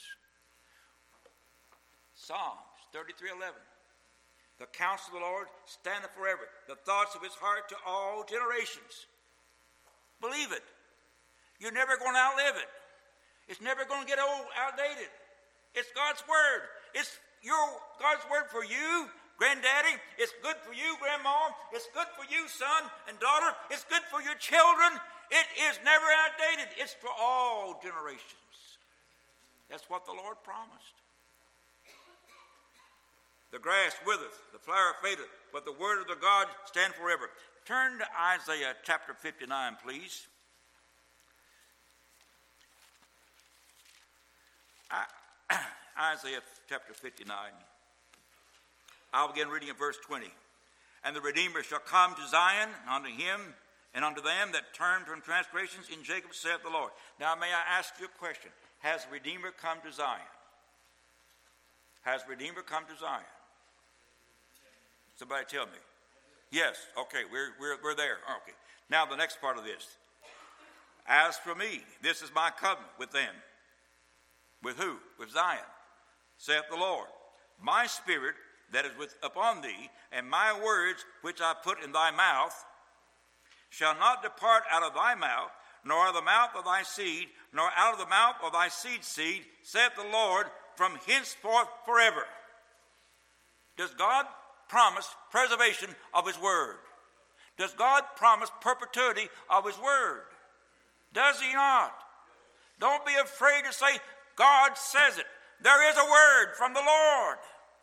Psalms thirty-three eleven. The counsel of the Lord standeth forever, the thoughts of his heart to all generations. Believe it. You're never going to outlive it. It's never going to get old, outdated. It's God's word. It's your God's word for you, granddaddy. It's good for you, grandma. It's good for you, son and daughter. It's good for your children. It is never outdated. It's for all generations. That's what the Lord promised. The grass withereth, the flower fadeth, but the word of the God stand forever. Turn to Isaiah chapter fifty-nine, please. I, Isaiah chapter fifty-nine. I'll begin reading at verse twenty. And the Redeemer shall come to Zion, unto him, and unto them that turn from transgressions in Jacob, saith the Lord. Now may I ask you a question? Has the Redeemer come to Zion? Has the Redeemer come to Zion? Somebody tell me. Yes, okay, we're, we're, we're there. Okay. Now the next part of this. As for me, this is my covenant with them. With who? With Zion, saith the Lord. My spirit that is with upon thee, and my words which I put in thy mouth, shall not depart out of thy mouth, nor out of the mouth of thy seed, nor out of the mouth of thy seed's seed, saith the Lord, from henceforth forever. Does God promise preservation of his word? Does God promise perpetuity of his word? Does he not? Don't be afraid to say, God says it. There is a word from the Lord.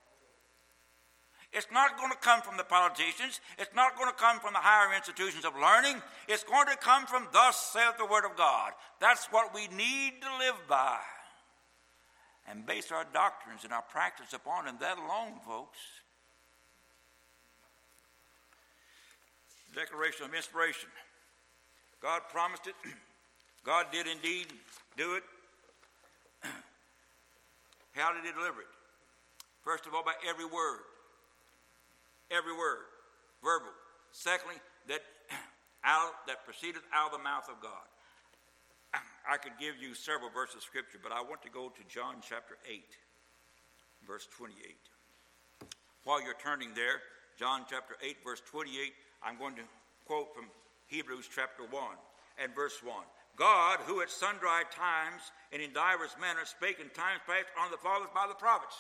It's not going to come from the politicians. It's not going to come from the higher institutions of learning. It's going to come from thus saith the word of God. That's what we need to live by and base our doctrines and our practice upon, and that alone, folks. Declaration of inspiration. God promised it. God did indeed do it. How did he deliver it? First of all, by every word. Every word. Verbal. Secondly, that out that proceeded out of the mouth of God. I could give you several verses of Scripture, but I want to go to John chapter eight, verse twenty-eight. While you're turning there, John chapter eight, verse twenty-eight, I'm going to quote from Hebrews chapter one and verse one. God, who at sundry times and in divers manners spake in times past unto the fathers by the prophets.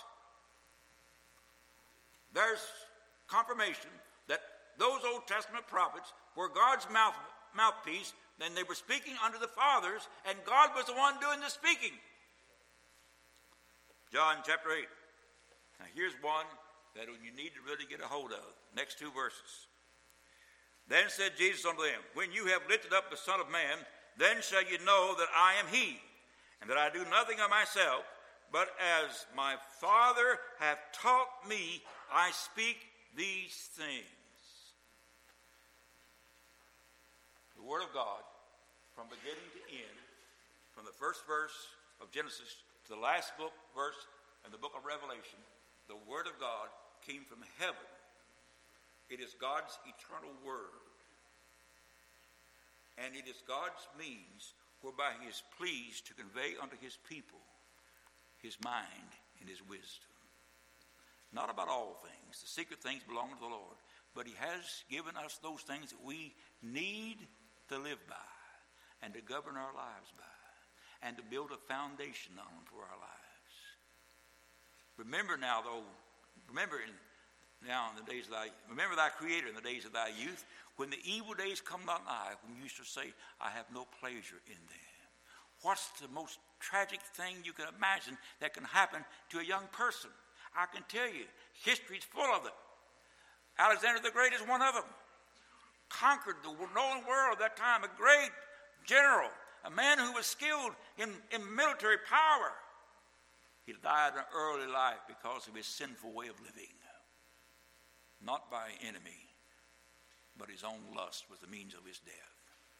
There's confirmation that those Old Testament prophets were God's mouth, mouthpiece, and they were speaking unto the fathers, and God was the one doing the speaking. John chapter eight. Now here's one that you need to really get a hold of. Next two verses. Then said Jesus unto them, when you have lifted up the Son of Man, then shall you know that I am he, and that I do nothing of myself, but as my Father hath taught me, I speak these things. The Word of God, from beginning to end, from the first verse of Genesis to the last book verse in the book of Revelation, the Word of God came from heaven. It is God's eternal Word. And it is God's means whereby he is pleased to convey unto his people his mind and his wisdom. Not about all things. The secret things belong to the Lord. But he has given us those things that we need to live by and to govern our lives by and to build a foundation on for our lives. Remember now, though, remember in, now in the days of thy, remember thy Creator in the days of thy youth, when the evil days come not nigh, when you used to say, I have no pleasure in them. What's the most tragic thing you can imagine that can happen to a young person? I can tell you, history's full of it. Alexander the Great is one of them. Conquered the known world at that time, a great general, a man who was skilled in, in military power. He died in early life because of his sinful way of living. Not by an enemy, but his own lust was the means of his death.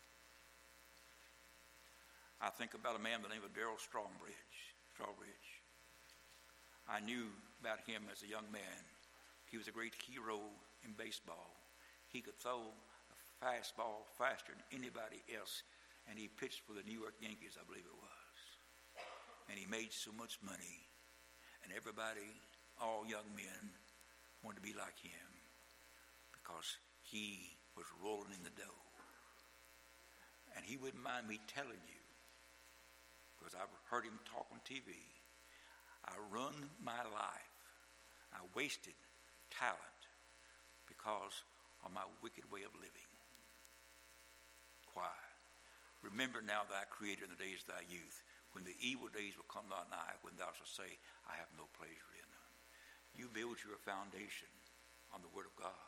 I think about a man by the name of Darrell Strawbridge. Strawbridge. I knew about him as a young man. He was a great hero in baseball. He could throw a fastball faster than anybody else, and he pitched for the New York Yankees, I believe it was. And he made so much money, and everybody, all young men, wanted to be like him because he was rolling in the dough. And he wouldn't mind me telling you, because I've heard him talk on T V, I run my life. I wasted talent because of my wicked way of living. Why? Remember now thy Creator in the days of thy youth, when the evil days will come not nigh, when thou shalt say, I have no pleasure in them. You build your foundation on the Word of God.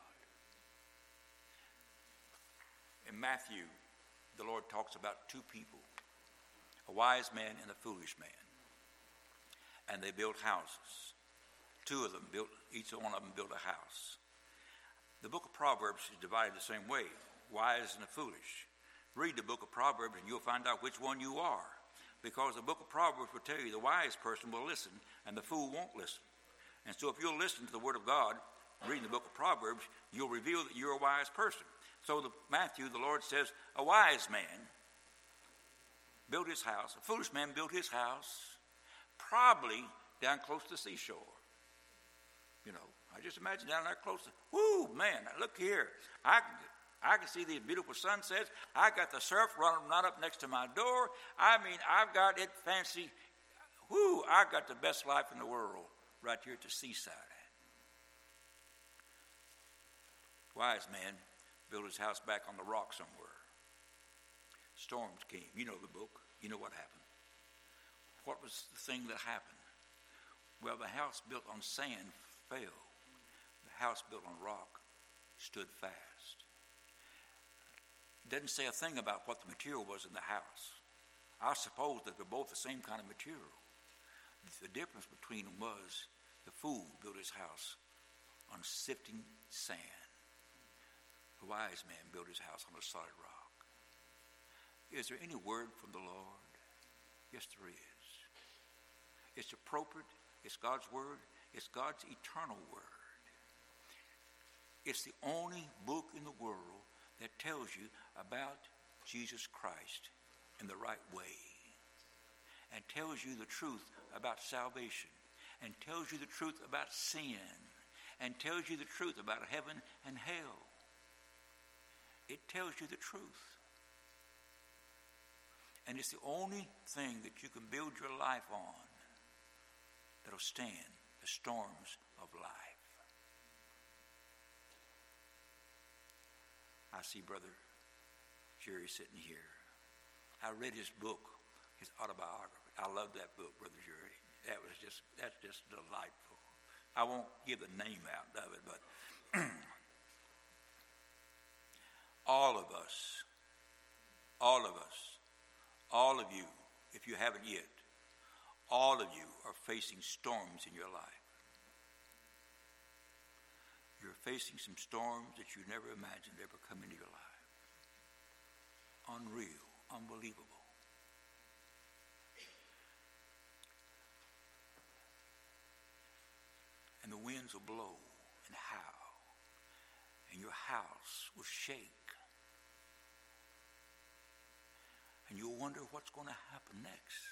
In Matthew, the Lord talks about two people, a wise man and a foolish man. And they built houses. Two of them built, each one of them built a house. The book of Proverbs is divided the same way, wise and the foolish. Read the book of Proverbs and you'll find out which one you are. Because the book of Proverbs will tell you the wise person will listen and the fool won't listen. And so if you'll listen to the Word of God, reading the book of Proverbs, you'll reveal that you're a wise person. So the, Matthew, the Lord says, a wise man built his house. A foolish man built his house, probably down close to the seashore. You know, I just imagine down there close to, whoo, man, look here. I, I can see these beautiful sunsets. I got the surf running right up next to my door. I mean, I've got it fancy. Whoo, I got the best life in the world right here at the seaside. Wise man built his house back on the rock somewhere. Storms came. You know the book. You know what happened. What was the thing that happened? Well, the house built on sand fell. The house built on rock stood fast. It doesn't say a thing about what the material was in the house. I suppose that they're both the same kind of material. The difference between them was the fool built his house on sifting sand. The wise man built his house on a solid rock. Is there any word from the Lord? Yes, there is. It's appropriate. It's God's word. It's God's eternal word. It's the only book in the world that tells you about Jesus Christ in the right way and tells you the truth about salvation and tells you the truth about sin and tells you the truth about heaven and hell. It tells you the truth. And it's the only thing that you can build your life on that'll stand the storms of life. I see Brother Jerry sitting here. I read his book, his autobiography. I love that book, Brother Jerry. That was just, that's just delightful. I won't give the name out of it, but all of us, all of us, all of you, if you haven't yet, all of you are facing storms in your life. You're facing some storms that you never imagined ever come into your life. Unreal, unbelievable. And the winds will blow and howl, and your house will shake. And you'll wonder what's going to happen next.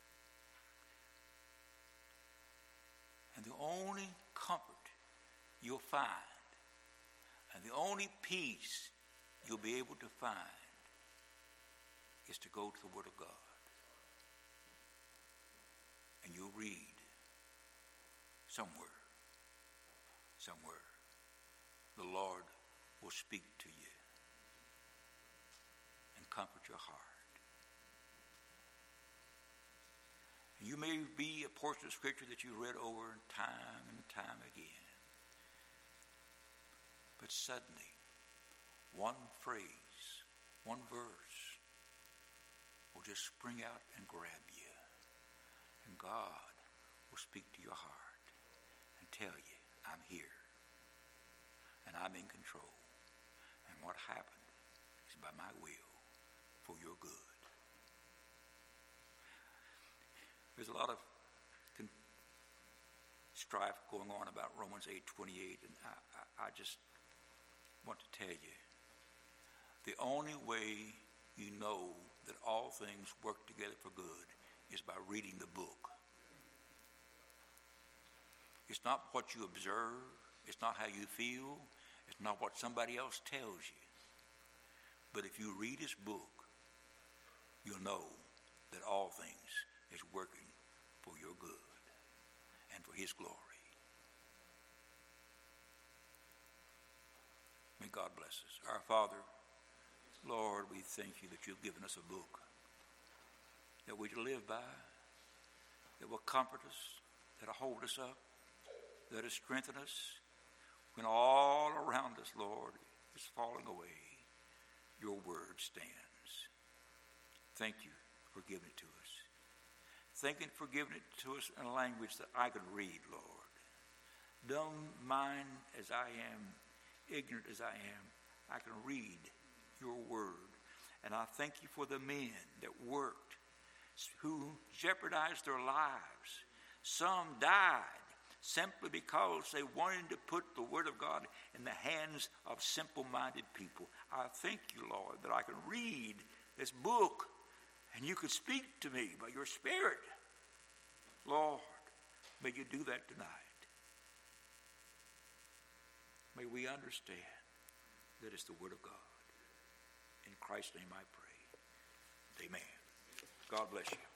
And the only comfort you'll find, and the only peace you'll be able to find, is to go to the Word of God. And you'll read somewhere, somewhere, the Lord will speak to you and comfort your heart. And you may be a portion of Scripture that you read over time and time again. But suddenly, one phrase, one verse will just spring out and grab you. And God will speak to your heart and tell you, I'm here. And I'm in control. And what happened is by my will for your good. There's a lot of con- strife going on about Romans eight twenty-eight, and I, I, I just want to tell you, the only way you know that all things work together for good is by reading the book. It's not what you observe. It's not how you feel. It's not what somebody else tells you. But if you read his book, you'll know that all things is working for your good and for his glory. May God bless us. Our Father, Lord, we thank you that you've given us a book that we can live by, that will comfort us, that will hold us up, Let it strengthen us when all around us, Lord, is falling away. Your word stands. Thank you for giving it to us. Thank you for giving it to us in a language that I could read, Lord. Dumb mind as I am, ignorant as I am, I can read your word. And I thank you for the men that worked, who jeopardized their lives. Some died simply because they wanted to put the word of God in the hands of simple-minded people. I thank you, Lord, that I can read this book and you can speak to me by your Spirit. Lord, may you do that tonight. May we understand that it's the word of God. In Christ's name I pray. Amen. God bless you.